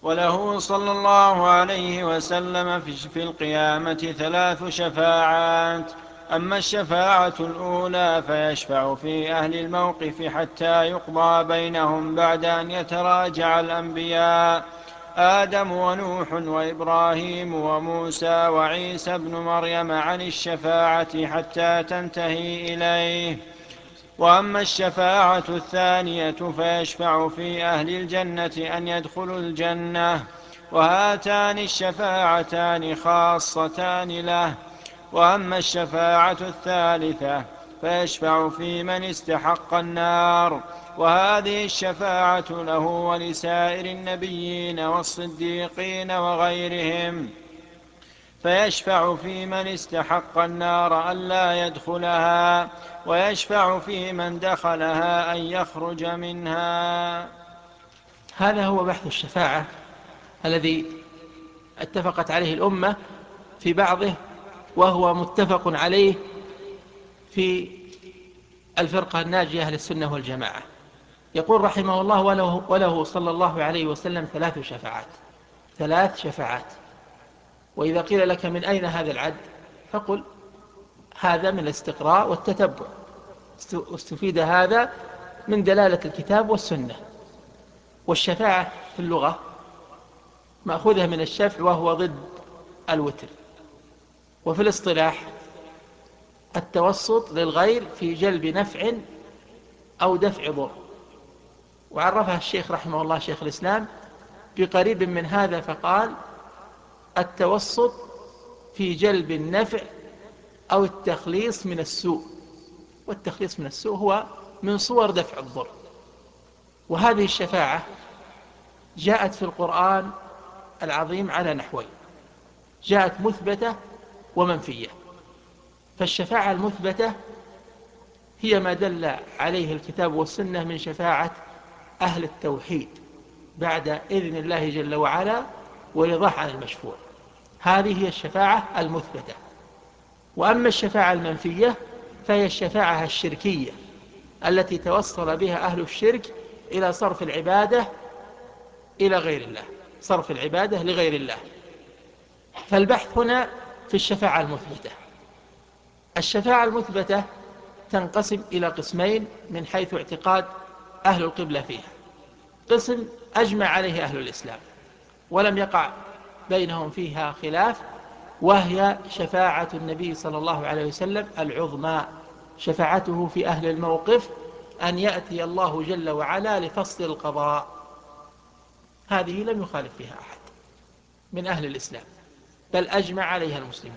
وله صلى الله عليه وسلم في القيامة 3 شفاعات. أما الشفاعة الأولى فيشفع في أهل الموقف حتى يقضى بينهم بعد أن يتراجع الأنبياء آدم ونوح وإبراهيم وموسى وعيسى ابن مريم عن الشفاعة حتى تنتهي إليه. وأما الشفاعة الثانية فيشفع في أهل الجنة أن يدخلوا الجنة، وهاتان الشفاعتان خاصتان له. وأما الشفاعة الثالثة فيشفع في من استحق النار، وهذه الشفاعة له ولسائر النبيين والصديقين وغيرهم. فيشفع في من استحق النار ألا يدخلها، ويشفع في من دخلها أن يخرج منها. هذا هو بحث الشفاعة الذي اتفقت عليه الأمة في بعضه، وهو متفق عليه في الفرقة الناجية أهل السنة والجماعة. يقول رحمه الله: وله صلى الله عليه وسلم 3 شفاعات. 3 شفاعات. وإذا قيل لك من أين هذا العد فقل هذا من الاستقراء والتتبع، استفيد هذا من دلالة الكتاب والسنة. والشفاعة في اللغة مأخوذة من الشفع وهو ضد الوتر. وفي الاصطلاح التوسط للغير في جلب نفع أو دفع ضر. وعرفها الشيخ رحمه الله شيخ الإسلام بقريب من هذا فقال: التوسط في جلب النفع أو التخليص من السوء. والتخليص من السوء هو من صور دفع الضر. وهذه الشفاعة جاءت في القرآن العظيم على نحوين: جاءت مثبتة ومنفية. فالشفاعة المثبتة هي ما دل عليه الكتاب والسنة من شفاعة أهل التوحيد بعد إذن الله جل وعلا ورضاه عن المشفوع. هذه هي الشفاعة المثبتة. وأما الشفاعة المنفية فهي الشفاعة الشركية التي توصل بها أهل الشرك إلى صرف العبادة إلى غير الله، صرف العبادة لغير الله. فالبحث هنا في الشفاعة المثبتة. الشفاعة المثبتة تنقسم إلى قسمين من حيث اعتقاد أهل القبلة فيها. قسم أجمع عليه أهل الإسلام ولم يقع بينهم فيها خلاف، وهي شفاعة النبي صلى الله عليه وسلم العظمى، شفاعته في أهل الموقف أن يأتي الله جل وعلا لفصل القضاء. هذه لم يخالف فيها أحد من أهل الإسلام، بل أجمع عليها المسلمون،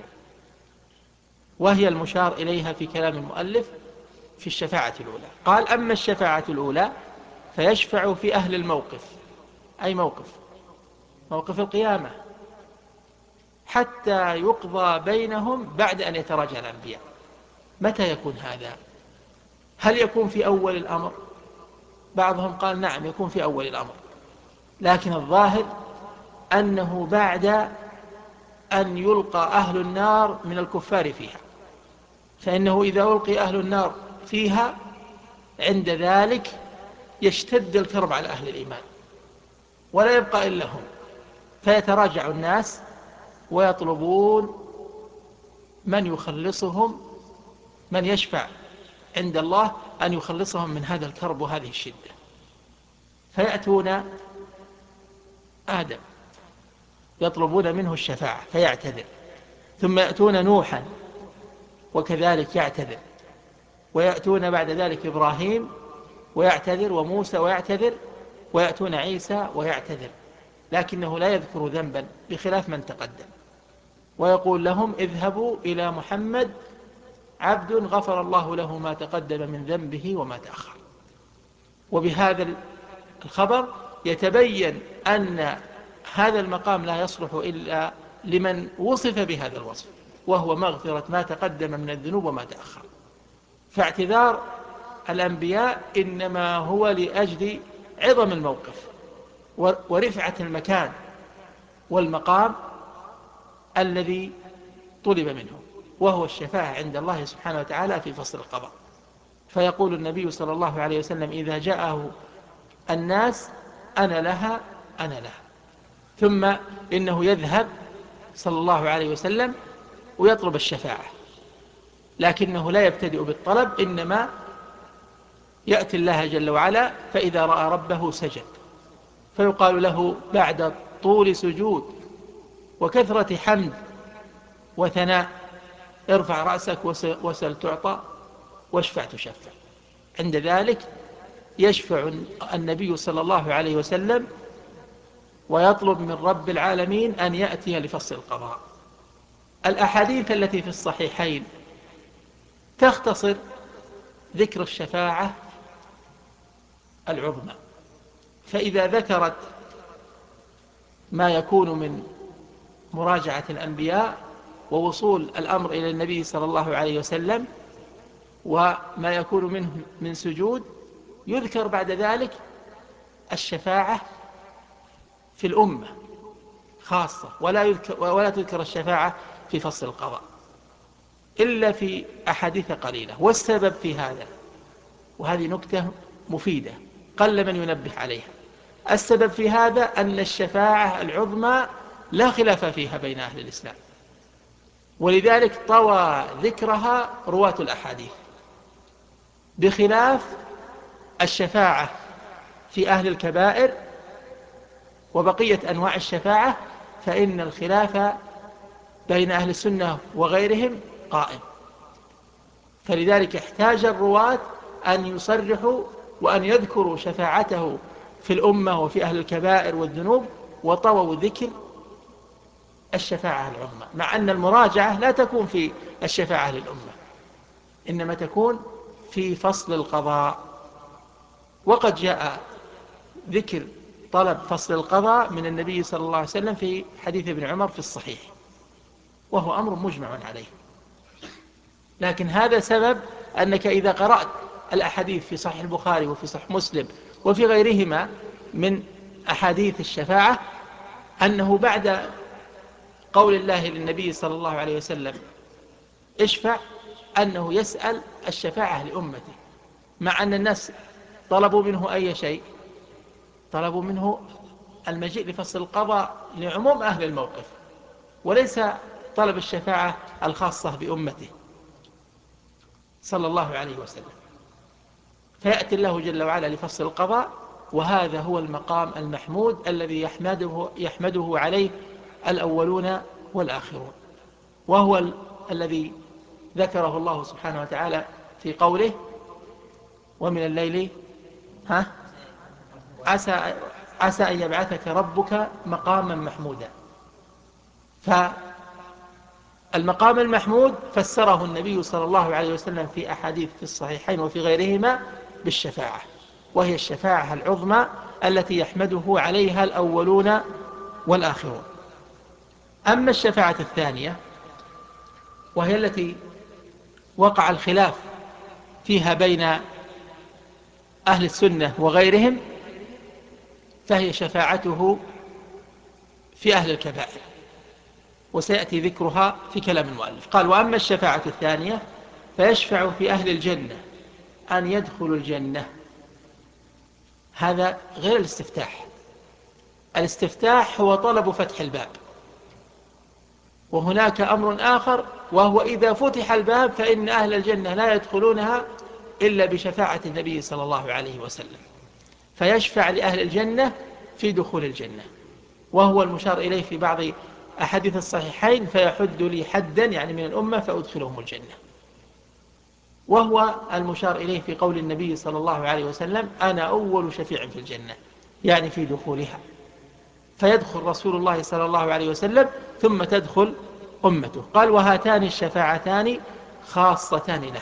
وهي المشار إليها في كلام المؤلف في الشفاعة الأولى. قال: أما الشفاعة الأولى فيشفع في أهل الموقف، أي موقف القيامة، حتى يقضى بينهم بعد أن يتراجع الأنبياء. متى يكون هذا؟ هل يكون في أول الأمر؟ بعضهم قال نعم يكون في أول الأمر، لكن الظاهر أنه بعد أن يلقى أهل النار من الكفار فيها، فإنه إذا ألقي أهل النار فيها عند ذلك يشتد الكرب على أهل الإيمان ولا يبقى إلا هم، فيتراجع الناس ويطلبون من يخلصهم، من يشفع عند الله أن يخلصهم من هذا الكرب وهذه الشدة. فيأتون آدم يطلبون منه الشفاعة فيعتذر، ثم يأتون نوحا وكذلك يعتذر، ويأتون بعد ذلك إبراهيم ويعتذر، وموسى ويعتذر، ويأتون عيسى ويعتذر، لكنه لا يذكر ذنبا بخلاف من تقدم، ويقول لهم: اذهبوا إلى محمد عبد غفر الله له ما تقدم من ذنبه وما تأخر. وبهذا الخبر يتبين أن هذا المقام لا يصلح إلا لمن وصف بهذا الوصف، وهو مغفرة ما تقدم من الذنوب وما تأخر. فاعتذار الأنبياء إنما هو لأجل عظم الموقف ورفعة المكان والمقام الذي طلب منهم، وهو الشفاعة عند الله سبحانه وتعالى في فصل القضاء. فيقول النبي صلى الله عليه وسلم إذا جاءه الناس: أنا لها أنا لها. ثم إنه يذهب صلى الله عليه وسلم ويطلب الشفاعة، لكنه لا يبتدئ بالطلب، إنما يأتي الله جل وعلا فإذا رأى ربه سجد، فيقال له بعد طول سجود وكثرة حمد وثناء: ارفع رأسك وسل تعطى واشفع تشفع. عند ذلك يشفع النبي صلى الله عليه وسلم ويطلب من رب العالمين أن يأتي لفصل القضاء. الأحاديث التي في الصحيحين تختصر ذكر الشفاعة العظمى، فإذا ذكرت ما يكون من مراجعة الأنبياء ووصول الأمر إلى النبي صلى الله عليه وسلم وما يكون منه من سجود، يذكر بعد ذلك الشفاعة في الأمة خاصة، ولا تذكر الشفاعة في فصل القضاء إلا في أحاديث قليلة. والسبب في هذا، وهذه نكتة مفيدة قل من ينبه عليها، السبب في هذا أن الشفاعة العظمى لا خلاف فيها بين أهل الإسلام، ولذلك طوى ذكرها رواة الأحاديث، بخلاف الشفاعة في أهل الكبائر وبقية أنواع الشفاعة، فإن الخلاف بين أهل السنة وغيرهم قائم. فلذلك احتاج الرواة أن يصرحوا وأن يذكروا شفاعته في الأمة وفي أهل الكبائر والذنوب، وطووا ذكر الشفاعة العظمى، مع أن المراجعة لا تكون في الشفاعة للأمة، إنما تكون في فصل القضاء. وقد جاء ذكر طلب فصل القضاء من النبي صلى الله عليه وسلم في حديث ابن عمر في الصحيح، وهو أمر مجمع عليه. لكن هذا سبب أنك إذا قرأت الأحاديث في صحيح البخاري وفي صحيح مسلم وفي غيرهما من أحاديث الشفاعة، أنه بعد قول الله للنبي صلى الله عليه وسلم اشفع، أنه يسأل الشفاعة لأمته، مع أن الناس طلبوا منه أي شيء، طلبوا منه المجيء لفصل القضاء لعموم أهل الموقف، وليس طلب الشفاعة الخاصة بأمته صلى الله عليه وسلم. فيأتي الله جل وعلا لفصل القضاء، وهذا هو المقام المحمود الذي يحمده عليه الأولون والآخرون، وهو الذي ذكره الله سبحانه وتعالى في قوله: ومن الليل عسى أن يبعثك ربك مقاما محمودا. فالمقام المحمود فسره النبي صلى الله عليه وسلم في أحاديث في الصحيحين وفي غيرهما بالشفاعة، وهي الشفاعة العظمى التي يحمده عليها الأولون والآخرون. أما الشفاعة الثانية، وهي التي وقع الخلاف فيها بين أهل السنة وغيرهم، فهي شفاعته في أهل الكبائر، وسيأتي ذكرها في كلام المؤلف. قال: وأما الشفاعة الثانية فيشفع في أهل الجنة أن يدخلوا الجنة. هذا غير الاستفتاح. الاستفتاح هو طلب فتح الباب، وهناك أمر آخر، وهو إذا فتح الباب فإن أهل الجنة لا يدخلونها إلا بشفاعة النبي صلى الله عليه وسلم، فيشفع لأهل الجنة في دخول الجنة، وهو المشار إليه في بعض أحاديث الصحيحين: فيحد لي حدا، يعني من الأمة، فأدخلهم الجنة. وهو المشار إليه في قول النبي صلى الله عليه وسلم: أنا أول شفيع في الجنة، يعني في دخولها، فيدخل رسول الله صلى الله عليه وسلم ثم تدخل أمته. قال: وهاتان الشفاعتان خاصتان له،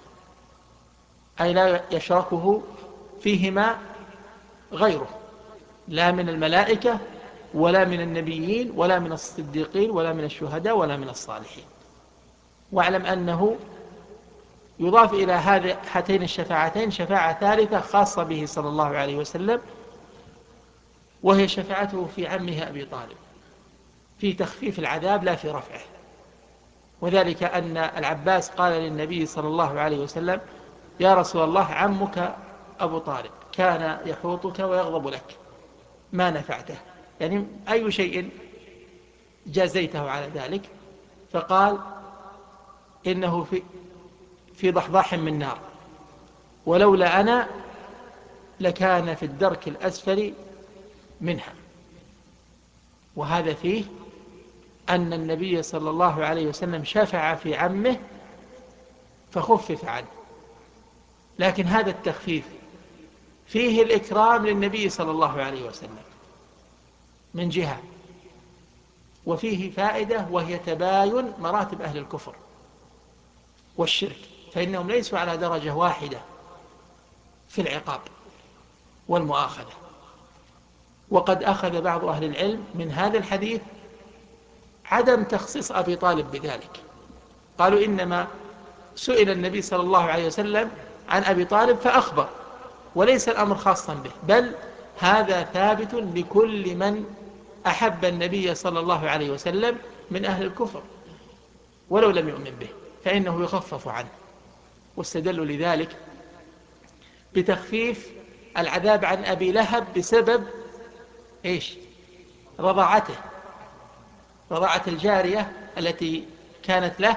أي لا يشركه فيهما غيره، لا من الملائكة ولا من النبيين ولا من الصديقين ولا من الشهداء ولا من الصالحين. واعلم أنه يضاف إلى هاتين الشفاعتين شفاعة ثالثة خاصة به صلى الله عليه وسلم، وهي شفاعته في عمه أبي طالب في تخفيف العذاب لا في رفعه. وذلك أن العباس قال للنبي صلى الله عليه وسلم: يا رسول الله، عمك أبو طالب كان يحوطك ويغضب لك، ما نفعته، يعني أي شيء جازيته على ذلك؟ فقال إنه في ضحضاح من نار، ولولا أنا لكان في الدرك الأسفل منها. وهذا فيه أن النبي صلى الله عليه وسلم شفع في عمه فخفف عنه، لكن هذا التخفيف فيه الإكرام للنبي صلى الله عليه وسلم من جهة، وفيه فائدة وهي تباين مراتب أهل الكفر والشرك، فإنهم ليسوا على درجة واحدة في العقاب والمؤاخذة. وقد أخذ بعض أهل العلم من هذا الحديث عدم تخصيص أبي طالب بذلك، قالوا إنما سئل النبي صلى الله عليه وسلم عن أبي طالب فأخبر، وليس الأمر خاصا به، بل هذا ثابت لكل من أحب النبي صلى الله عليه وسلم من أهل الكفر ولو لم يؤمن به، فإنه يخفف عنه. واستدلوا لذلك بتخفيف العذاب عن أبي لهب بسبب إيش؟ رضاعته، رضاعة الجارية التي كانت له،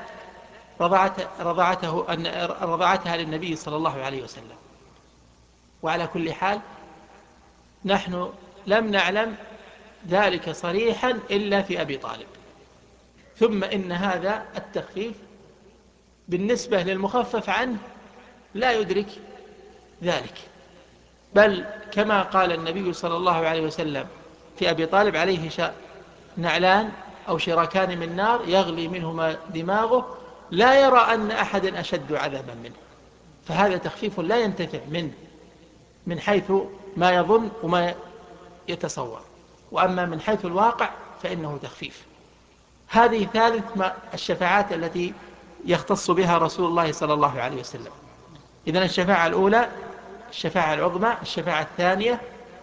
رضاعتها للنبي صلى الله عليه وسلم. وعلى كل حال نحن لم نعلم ذلك صريحا إلا في أبي طالب. ثم إن هذا التخفيف بالنسبة للمخفف عنه لا يدرك ذلك، بل كما قال النبي صلى الله عليه وسلم في أبي طالب عليه نعلان أو شراكان من نار يغلي منهما دماغه لا يرى أن أحدا أشد عذابا منه، فهذا تخفيف لا ينتفع منه من حيث ما يظن وما يتصور، وأما من حيث الواقع فإنه تخفيف. هذه ثالث الشفاعات التي يختص بها رسول الله صلى الله عليه وسلم. إذن الشفاعة الأولى الشفاعة العظمى. الشفاعة الثانية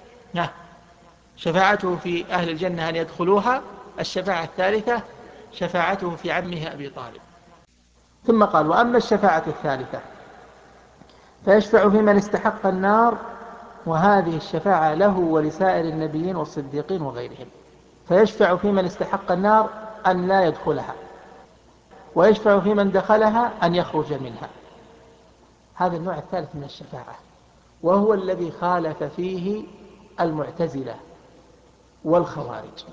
شفاعته في أهل الجنة أن يدخلوها. الشفاعة الثالثة شفاعته في عمه أبي طالب. ثم قال: وأما الشفاعة الثالثة فيشفع في من استحق النار، وهذه الشفاعة له ولسائر النبيين والصديقين وغيرهم. فيشفع في من استحق النار أن لا يدخلها، ويشفع في من دخلها أن يخرج منها. هذا النوع الثالث من الشفاعة، وهو الذي خالف فيه المعتزلة والخوارج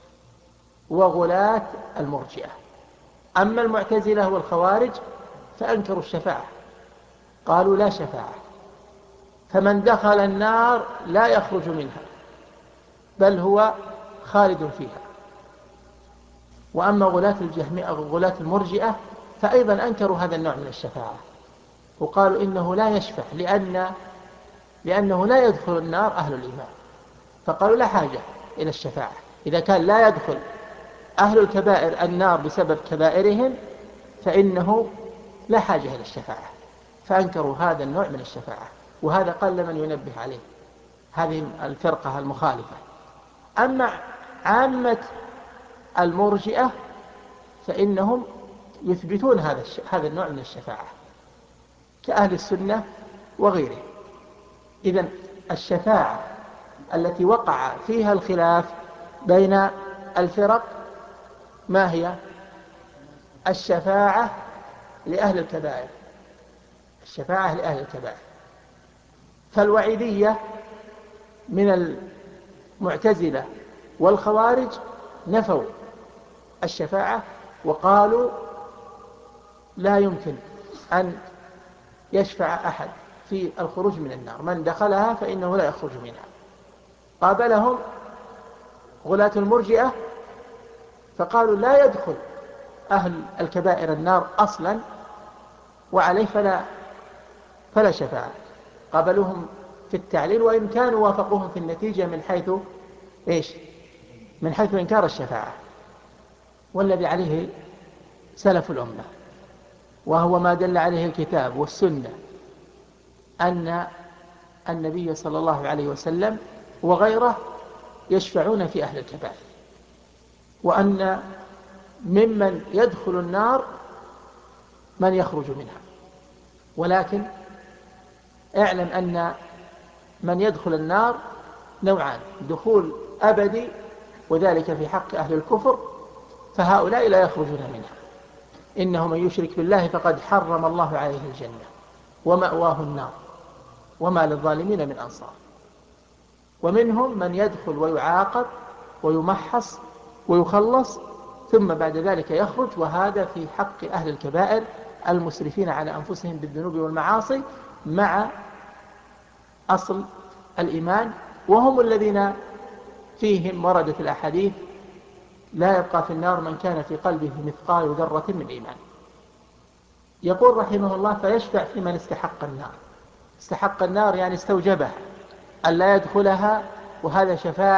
وغلاة المرجئة. أما المعتزلة والخوارج فأنكروا الشفاعة، قالوا لا شفاعة، فمن دخل النار لا يخرج منها بل هو خالد فيها. وأما غلاة المرجئة فأيضا أنكروا هذا النوع من الشفاعة، وقالوا إنه لا يشفع لأنه لا يدخل النار أهل الإيمان، فقالوا لا حاجة إلى الشفاعة. إذا كان لا يدخل أهل الكبائر النار بسبب كبائرهم فإنه لا حاجة إلى الشفاعة، فأنكروا هذا النوع من الشفاعة. وهذا قل من ينبه عليه هذه الفرقة المخالفة. أما عامة المرجئة فإنهم يثبتون هذا النوع من الشفاعة كأهل السنة وغيره. إذن الشفاعة التي وقع فيها الخلاف بين الفرق ما هي؟ الشفاعة لأهل الكبائر، الشفاعة لأهل الكبائر. فالوعيدية من المعتزلة والخوارج نفوا الشفاعة وقالوا لا يمكن أن يشفع أحد في الخروج من النار، من دخلها فإنه لا يخرج منها. قابلهم غلاة المرجئة فقالوا لا يدخل أهل الكبائر النار أصلا، وعليه فلا شفاعة. قابلوهم في التعليل، وإن كانوا وافقوهم في النتيجة من حيث إيش؟ من حيث إنكار الشفاعة، والذي عليه سلف الأمة، وهو ما دل عليه الكتاب والسنة، أن النبي صلى الله عليه وسلم وغيره يشفعون في أهل الكبائر، وأن ممن يدخل النار من يخرج منها. ولكن اعلم أن من يدخل النار نوعان: دخول أبدي وذلك في حق أهل الكفر، فهؤلاء لا يخرجون منها. إنه من يشرك بالله فقد حرم الله عليه الجنة ومأواه النار وما للظالمين من أنصار. ومنهم من يدخل ويعاقب ويمحص ويخلص ثم بعد ذلك يخرج، وهذا في حق أهل الكبائر المسرفين على أنفسهم بالذنوب والمعاصي مع أصل الإيمان، وهم الذين فيهم وردت الأحاديث: لا يبقى في النار من كان في قلبه مثقال ذرة من إيمان. يقول رحمه الله: فيشفع في من استحق النار. استحق النار يعني استوجبها أن لا يدخلها، وهذا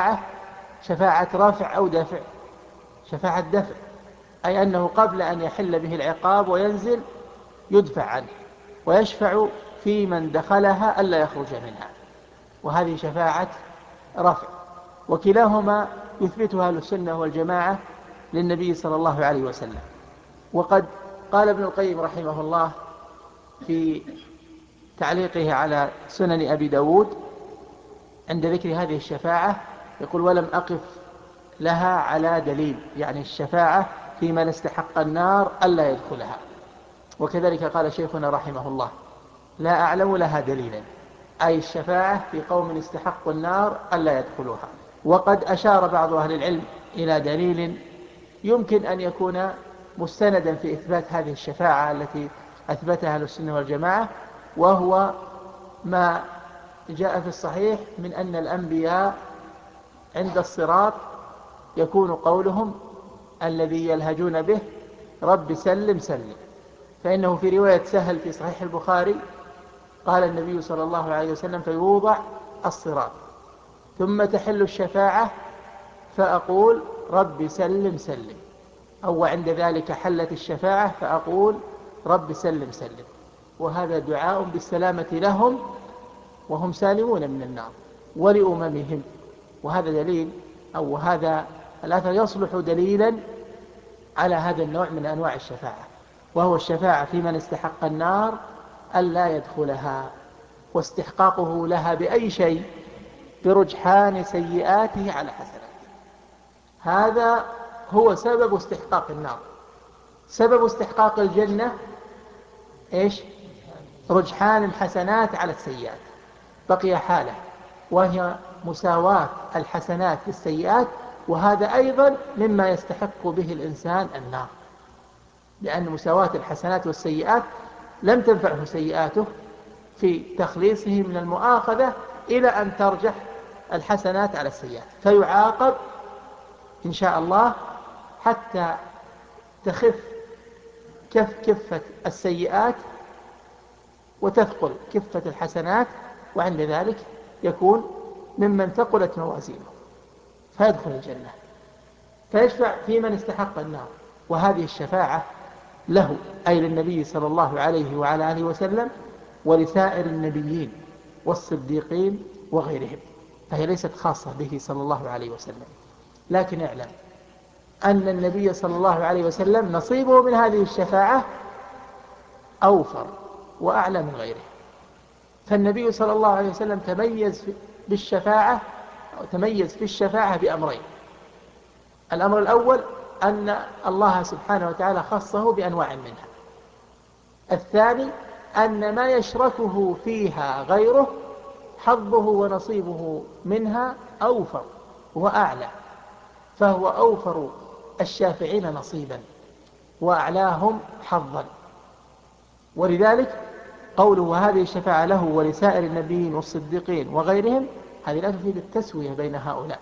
شفاعة رافع أو دفع، شفاعة دفع، أي أنه قبل أن يحل به العقاب وينزل يدفع عنه، ويشفع في من دخلها ألا يخرج منها، وهذه شفاعة رفع. وكلاهما يثبتها أهل السنة والجماعة للنبي صلى الله عليه وسلم. وقد قال ابن القيم رحمه الله في تعليقه على سنن أبي داود عند ذكر هذه الشفاعة، يقول: ولم أقف لها على دليل، يعني الشفاعة في من استحق النار ألا يدخلها. وكذلك قال شيخنا رحمه الله: لا أعلم لها دليلا، أي الشفاعة في قوم استحقوا النار ألا يدخلوها. وقد أشار بعض أهل العلم إلى دليل يمكن أن يكون مستندا في إثبات هذه الشفاعة التي أثبتها أهل السنة والجماعة، وهو ما جاء في الصحيح من أن الأنبياء عند الصراط يكون قولهم الذي يلهجون به: رب سلم سلم. فإنه في رواية سهل في صحيح البخاري قال النبي صلى الله عليه وسلم: فيوضع الصراط ثم تحل الشفاعة فأقول رب سلم سلم، أو عند ذلك حلت الشفاعة فأقول رب سلم سلم. وهذا دعاء بالسلامة لهم وهم سالمون من النار ولأممهم. وهذا دليل، أو هذا الأثر يصلح دليلا على هذا النوع من أنواع الشفاعة، وهو الشفاعة في من استحق النار ألا يدخلها، واستحقاقه لها بأي شيء؟ برجحان سيئاته على حسناته. هذا هو سبب استحقاق النار. سبب استحقاق الجنة إيش؟ رجحان الحسنات على السيئات. بقي حالة وهي مساواة الحسنات بالسيئات، وهذا أيضا مما يستحق به الإنسان النار، لأن مساواة الحسنات والسيئات لم تنفعه سيئاته في تخليصه من المؤاخذة إلى أن ترجح الحسنات على السيئات، فيعاقب إن شاء الله حتى تخف كفة السيئات وتثقل كفة الحسنات، وعند ذلك يكون ممن ثقلت موازينه فيدخل الجنة. فيشفع في من استحق النار، وهذه الشفاعة له، أي للنبي صلى الله عليه وعلى آله وسلم، ولسائر النبيين والصديقين وغيرهم، فهي ليست خاصة به صلى الله عليه وسلم. لكن اعلم أن النبي صلى الله عليه وسلم نصيبه من هذه الشفاعة أوفر وأعلى من غيره. فالنبي صلى الله عليه وسلم تميز بالشفاعة، أو تميز في الشفاعة بأمرين: الأمر الأول أن الله سبحانه وتعالى خصه بأنواع منها. الثاني أن ما يشركه فيها غيره حظه ونصيبه منها أوفر وأعلى، فهو أوفر الشافعين نصيبا وأعلاهم حظا. ولذلك قوله هذه الشفاعة له ولسائر النبيين والصديقين وغيرهم، هذه لا تفيد التسوية بين هؤلاء،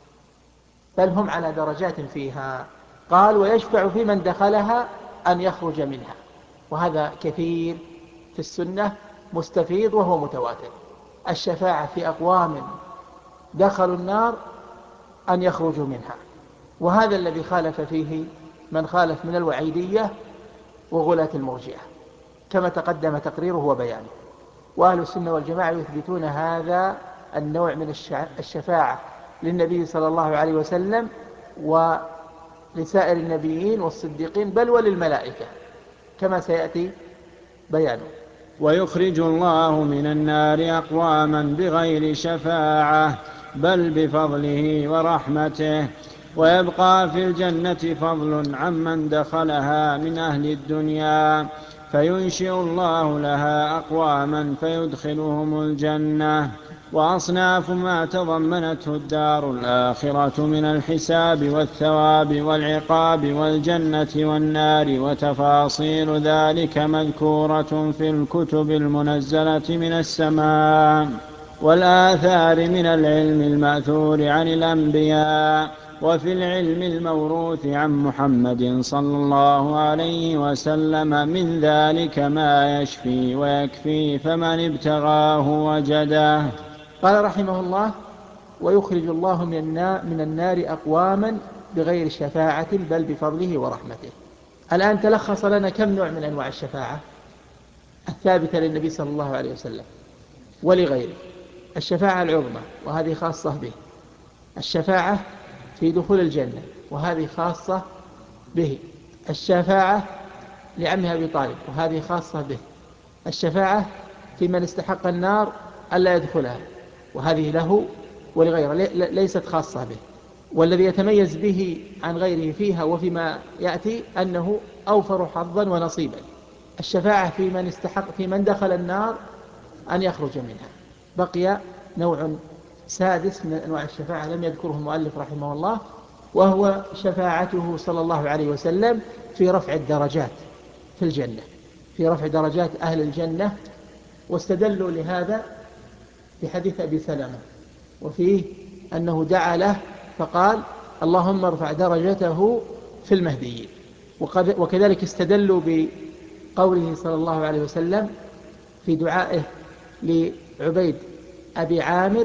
بل هم على درجات فيها. قال: ويشفع في من دخلها أن يخرج منها. وهذا كثير في السنة مستفيض وهو متواتر، الشفاعة في أقوام دخلوا النار أن يخرجوا منها. وهذا الذي خالف فيه من خالف من الوعيدية وغلاة المرجئة، كما تقدم تقريره وبيانه. وأهل السنة والجماعة يثبتون هذا النوع من الشفاعة للنبي صلى الله عليه وسلم ولسائر النبيين والصديقين، بل وللملائكة، كما سيأتي بيانه. ويخرج الله من النار أقواما بغير شفاعة بل بفضله ورحمته. ويبقى في الجنة فضل عمن دخلها من أهل الدنيا، فينشئ الله لها أقواما فيدخلهم الجنة. وأصناف ما تضمنته الدار الآخرة من الحساب والثواب والعقاب والجنة والنار وتفاصيل ذلك مذكورة في الكتب المنزلة من السماء والآثار من العلم المأثور عن الأنبياء، وفي العلم الموروث عن محمد صلى الله عليه وسلم من ذلك ما يشفي ويكفي، فمن ابتغاه وجده. قال رحمه الله: ويخرج الله من النار أقواما بغير شفاعة بل بفضله ورحمته. الآن تلخص لنا كم نوع من أنواع الشفاعة الثابتة للنبي صلى الله عليه وسلم ولغيره. الشفاعة العظمى وهذه خاصة به، الشفاعة في دخول الجنة وهذه خاصة به، الشفاعة لعمه أبي طالب وهذه خاصة به، الشفاعة في من استحق النار ألا يدخلها وهذه له ولغيره ليست خاصة به، والذي يتميز به عن غيره فيها وفيما يأتي أنه أوفر حظا ونصيبا. الشفاعة في من دخل النار أن يخرج منها. بقي نوع سادس من أنواع الشفاعة لم يذكره المؤلف رحمه الله، وهو شفاعته صلى الله عليه وسلم في رفع الدرجات في الجنة، في رفع درجات أهل الجنة. واستدلوا لهذا بحديث أبي سلمة وفيه أنه دعا له فقال: اللهم ارفع درجته في المهديين. وكذلك استدلوا بقوله صلى الله عليه وسلم في دعائه لعبيد أبي عامر: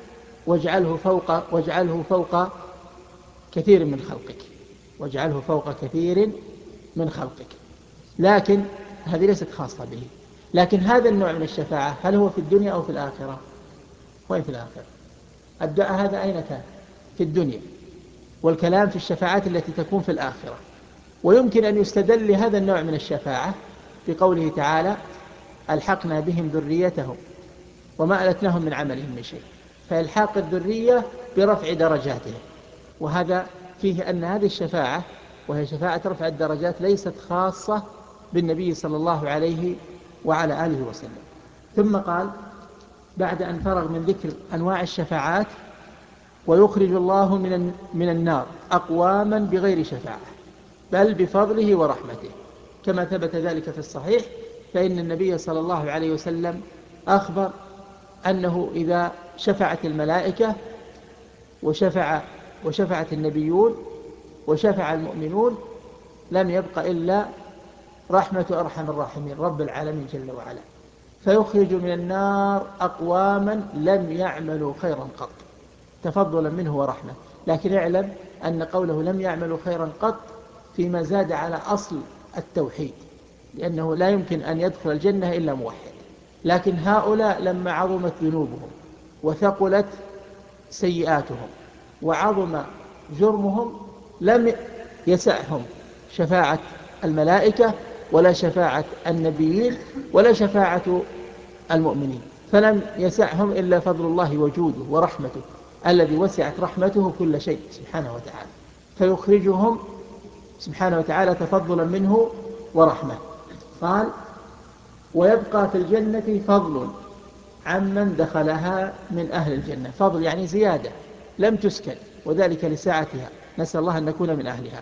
واجعله فوق كثير من خلقك، واجعله فوق كثير من خلقك. لكن هذه ليست خاصة به. لكن هذا النوع من الشفاعة هل هو في الدنيا أو في الآخرة؟ وين في الآخرة؟ الدعاء هذا أين كان؟ في الدنيا، والكلام في الشفاعات التي تكون في الآخرة. ويمكن أن يستدل لهذا النوع من الشفاعة بقوله تعالى: ألحقنا بهم ذريتهم وما ألتناهم من عملهم من شيء، فإلحاق الذرية برفع درجاتهم. وهذا فيه أن هذه الشفاعة وهي شفاعة رفع الدرجات ليست خاصة بالنبي صلى الله عليه وعلى آله وسلم. ثم قال بعد أن فرغ من ذكر أنواع الشفاعات: ويخرج الله من النار أقواما بغير شفاعة بل بفضله ورحمته، كما ثبت ذلك في الصحيح. فإن النبي صلى الله عليه وسلم أخبر أنه إذا شفعت الملائكة وشفعت النبيون وشفع المؤمنون لم يبق إلا رحمة أرحم الراحمين رب العالمين جل وعلا، فيخرج من النار أقواما لم يعملوا خيرا قط تفضلا منه ورحمة. لكن اعلم أن قوله لم يعملوا خيرا قط فيما زاد على أصل التوحيد، لأنه لا يمكن أن يدخل الجنة إلا موحد. لكن هؤلاء لما عظمت ذنوبهم وثقلت سيئاتهم وعظم جرمهم لم يسعهم شفاعة الملائكة ولا شفاعة النبيين ولا شفاعة المؤمنين، فلم يسعهم إلا فضل الله وجوده ورحمته الذي وسعت رحمته كل شيء سبحانه وتعالى، فيخرجهم سبحانه وتعالى تفضلا منه ورحمة. قال: ويبقى في الجنة فضل عمن دخلها من أهل الجنة. فضل يعني زيادة لم تسكن، وذلك لساعتها، نسأل الله أن نكون من أهلها.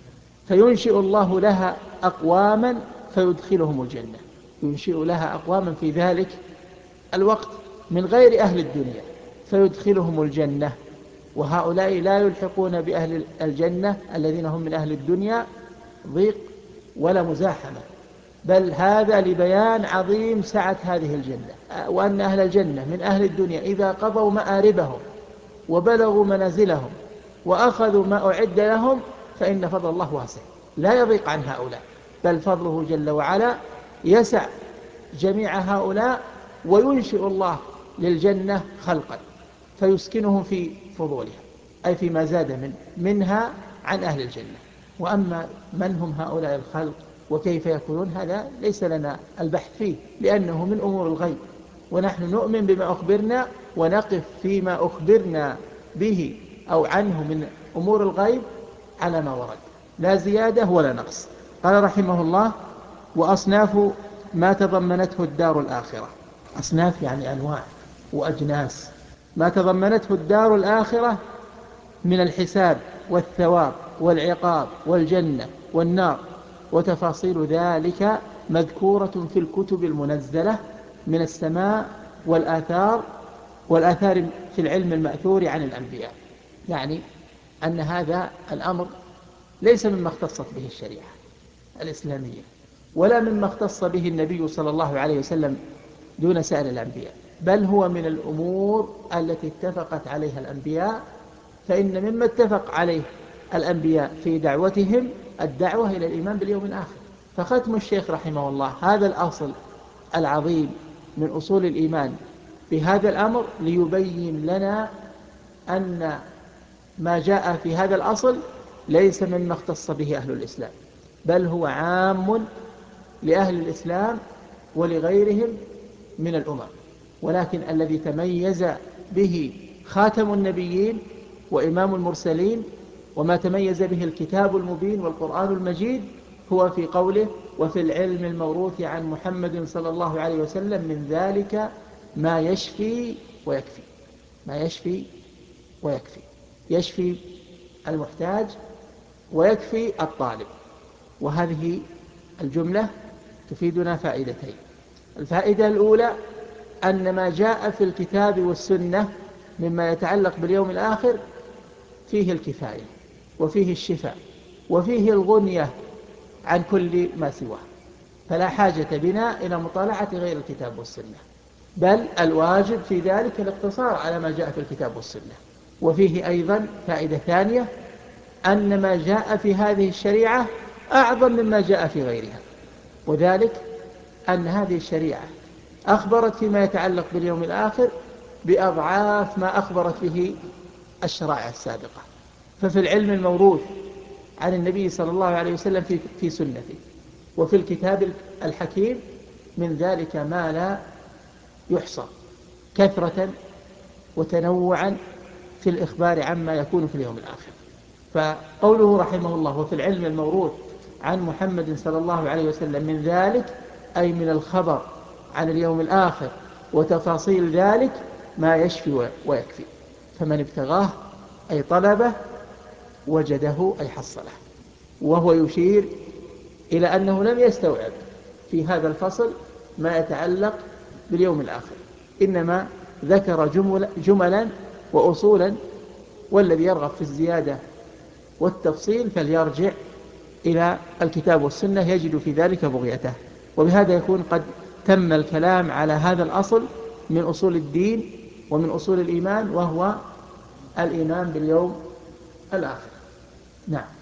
فينشئ الله لها أقواما فيدخلهم الجنة، ينشئ لها أقواما في ذلك الوقت من غير أهل الدنيا فيدخلهم الجنة، وهؤلاء لا يلحقون بأهل الجنة الذين هم من أهل الدنيا ضيق ولا مزاحمة، بل هذا لبيان عظيم سعة هذه الجنة، وأن أهل الجنة من أهل الدنيا إذا قضوا مآربهم وبلغوا منازلهم وأخذوا ما أعد لهم فإن فضل الله واسع لا يضيق عن هؤلاء، بل فضله جل وعلا يسع جميع هؤلاء، وينشئ الله للجنة خلقا فيسكنهم في فضولها، أي فيما زاد منها عن أهل الجنة. وأما من هم هؤلاء الخلق وكيف يكونون هذا ليس لنا البحث فيه، لأنه من أمور الغيب، ونحن نؤمن بما أخبرنا ونقف فيما أخبرنا به أو عنه من أمور الغيب على ما ورد، لا زيادة ولا نقص. قال رحمه الله: وأصناف ما تضمنته الدار الآخرة. أصناف يعني أنواع وأجناس ما تضمنته الدار الآخرة من الحساب والثواب والعقاب والجنة والنار، وتفاصيل ذلك مذكورة في الكتب المنزلة من السماء والآثار في العلم المأثور عن الأنبياء. يعني أن هذا الأمر ليس مما اختصت به الشريعة الإسلامية، ولا مما اختص به النبي صلى الله عليه وسلم دون سائر الأنبياء، بل هو من الأمور التي اتفقت عليها الأنبياء. فإن مما اتفق عليه الأنبياء في دعوتهم الدعوة إلى الإيمان باليوم الآخر. فختم الشيخ رحمه الله هذا الأصل العظيم من أصول الإيمان بهذا الأمر ليبين لنا أن ما جاء في هذا الأصل ليس مما اختص به أهل الإسلام، بل هو عام لأهل الإسلام ولغيرهم من الأمم، ولكن الذي تميز به خاتم النبيين وإمام المرسلين وما تميز به الكتاب المبين والقرآن المجيد هو في قوله: وفي العلم الموروث عن محمد صلى الله عليه وسلم من ذلك ما يشفي ويكفي. ما يشفي ويكفي، يشفي المحتاج ويكفي الطالب. وهذه الجملة تفيدنا فائدتين. الفائدة الأولى أن ما جاء في الكتاب والسنة مما يتعلق باليوم الآخر فيه الكفاية وفيه الشفاء وفيه الغنية عن كل ما سواه، فلا حاجة بنا إلى مطالعة غير الكتاب والسنة، بل الواجب في ذلك الاقتصار على ما جاء في الكتاب والسنة. وفيه أيضا فائدة ثانية، أن ما جاء في هذه الشريعة أعظم مما جاء في غيرها، وذلك أن هذه الشريعة أخبرت فيما يتعلق باليوم الآخر بأضعاف ما أخبرت به الشرائع السابقة. ففي العلم الموروث عن النبي صلى الله عليه وسلم في سنته وفي الكتاب الحكيم من ذلك ما لا يحصى كثرة وتنوعا في الإخبار عما يكون في اليوم الآخر. فقوله رحمه الله: وفي العلم الموروث عن محمد صلى الله عليه وسلم من ذلك، أي من الخبر عن اليوم الآخر وتفاصيل ذلك، ما يشفي ويكفي. فمن ابتغاه أي طلبه وجده أي حصله. وهو يشير إلى أنه لم يستوعب في هذا الفصل ما يتعلق باليوم الآخر، إنما ذكر جملا وأصولا، والذي يرغب في الزيادة والتفصيل فليرجع إلى الكتاب والسنة يجد في ذلك بغيته. وبهذا يكون قد تم الكلام على هذا الأصل من أصول الدين ومن أصول الإيمان، وهو الإيمان باليوم الآخر. نعم.